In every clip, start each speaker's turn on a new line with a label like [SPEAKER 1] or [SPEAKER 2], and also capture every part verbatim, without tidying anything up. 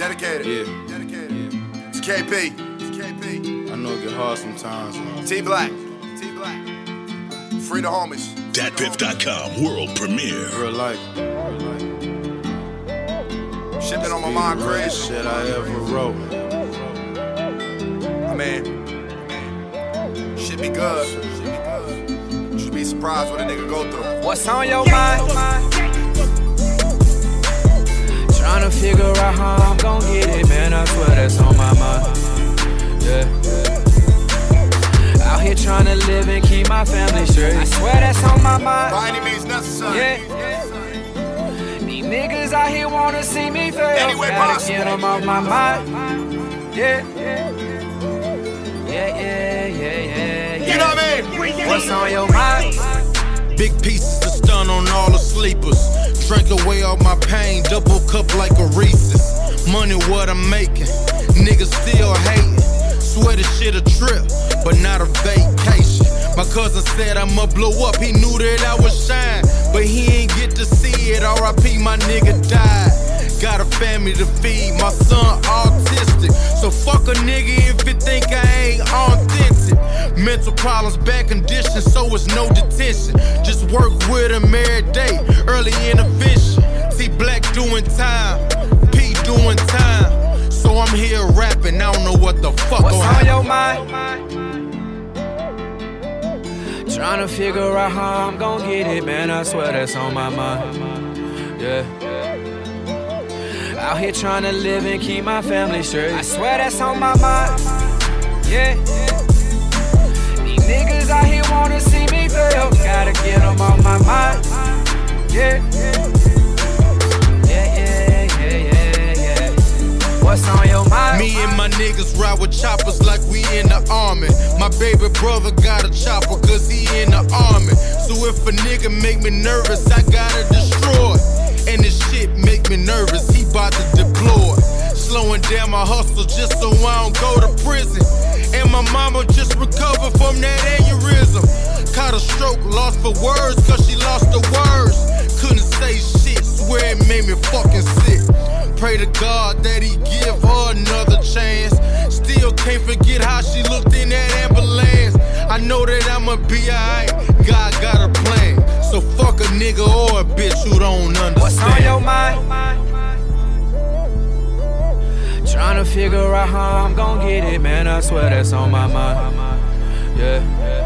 [SPEAKER 1] Dedicated.
[SPEAKER 2] Yeah.
[SPEAKER 1] Dedicated.
[SPEAKER 2] Yeah.
[SPEAKER 1] It's K P. It's K P.
[SPEAKER 2] I know it get hard sometimes. Huh?
[SPEAKER 1] T Black. T Black. Free the homies.
[SPEAKER 3] Dat Piff dot com world premiere.
[SPEAKER 2] Real life. Real life.
[SPEAKER 1] Shit been on my mind crazy.
[SPEAKER 2] Shit I ever wrote.
[SPEAKER 1] I mean, shit be good. You should be surprised what a nigga go through.
[SPEAKER 4] What's on your mind? Tryna figure out how I'm gon' get it, man. I swear that's on my mind. Yeah. Out here tryna live and keep my family straight. I swear that's on my mind.
[SPEAKER 1] By any means necessary.
[SPEAKER 4] Yeah. These niggas out here wanna see me fail.
[SPEAKER 1] Anyway,
[SPEAKER 4] Gotta
[SPEAKER 1] possible.
[SPEAKER 4] get them off my mind. Yeah. Yeah, yeah, yeah, yeah, yeah.
[SPEAKER 1] You know what I mean?
[SPEAKER 4] What's on your mind?
[SPEAKER 2] Big pieces to stun on all the sleepers. Drink away all my pain, double cup like a Reese's. Money what I'm making, niggas still hating. Swear this shit a trip, but not a vacation. My cousin said I'ma blow up, he knew that I would shine, but he ain't get to see it. R I P my nigga died. Got a family to feed, my son autistic. So fuck a nigga if you think I ain't authentic. Mental problems, bad condition, so it's no detention. Just work with him every day, early intervention. T Black doing time, P doing time. So I'm here rapping, I don't know what the fuck
[SPEAKER 4] What's
[SPEAKER 2] gon'
[SPEAKER 4] on
[SPEAKER 2] happen.
[SPEAKER 4] your mind? Tryna figure out how I'm gon' get it, man. I swear that's on my mind. Yeah. Out here tryna live and keep my family straight. I swear that's on my mind. Yeah. These niggas out here wanna see me fail. Gotta get them off my mind. Yeah. Yeah, yeah, yeah, yeah, yeah. What's on your mind?
[SPEAKER 2] Me and my niggas ride with choppers like we in the army. My baby brother got a chopper cause he in the army. So if a nigga make me nervous, I gotta destroy. And this shit make me nervous, he bout to deploy. Slowing down my hustle just so I don't go to prison. And my mama just recovered from that aneurysm. Caught a stroke, lost for words cause she lost the words. Couldn't say shit, swear it made me fucking sick. Pray to God that he give her another chance. Still can't forget how she looked in that ambulance. I know that I'ma be alright, God got a plan. So fuck a nigga or a bitch who don't understand.
[SPEAKER 4] What's on your mind? Tryna figure out how I'm gon' get it, man. I swear that's on my mind. Yeah.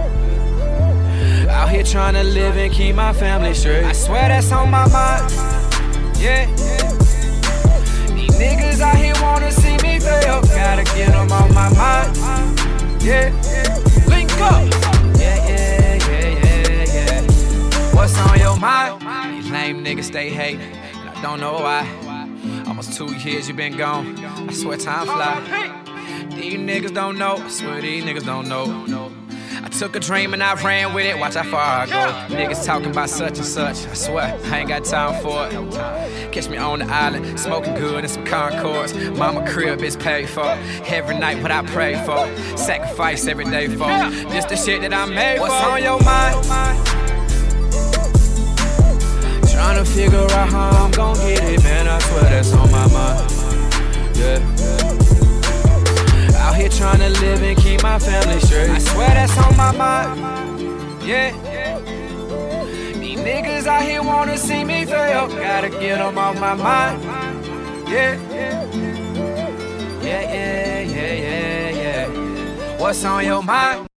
[SPEAKER 4] Out here tryna live and keep my family straight. I swear that's on my mind. Yeah. These niggas out here wanna see me fail. Gotta get them off my mind. Yeah. Link up. Yeah, yeah, yeah, yeah, yeah. What's on your mind? These lame niggas stay hating, and I don't know why. Almost two years you been gone, I swear time fly. These niggas don't know, I swear these niggas don't know. I took a dream and I ran with it, watch how far I go. Niggas talking about such and such, I swear, I ain't got time for it. Catch me on the island, smoking good in some Concords. Mama crib is paid for, every night what I pray for. Sacrifice every day for, this the shit that I made for. What's on your mind? Tryna figure out how I'm gon' get it, man. I swear that's on my mind. Yeah. Out here tryna live and keep my family straight. I swear that's on my mind. Yeah. These niggas out here wanna see me fail. Gotta get them off my mind. Yeah. Yeah, yeah, yeah, yeah, yeah. What's on your mind?